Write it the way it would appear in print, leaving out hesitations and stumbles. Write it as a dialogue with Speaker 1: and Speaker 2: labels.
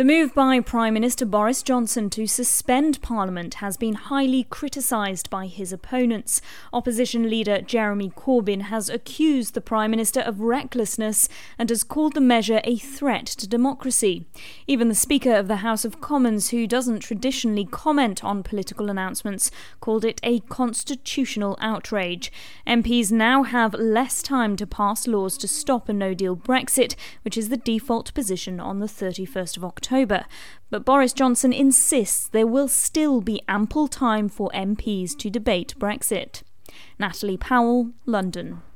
Speaker 1: The move by Prime Minister Boris Johnson to suspend Parliament has been highly criticised by his opponents. Opposition leader Jeremy Corbyn has accused the Prime Minister of recklessness and has called the measure a threat to democracy. Even the Speaker of the House of Commons, who doesn't traditionally comment on political announcements, called it a constitutional outrage. MPs now have less time to pass laws to stop a no-deal Brexit, which is the default position on the 31st of October. But Boris Johnson insists there will still be ample time for MPs to debate Brexit. Natalie Powell, London.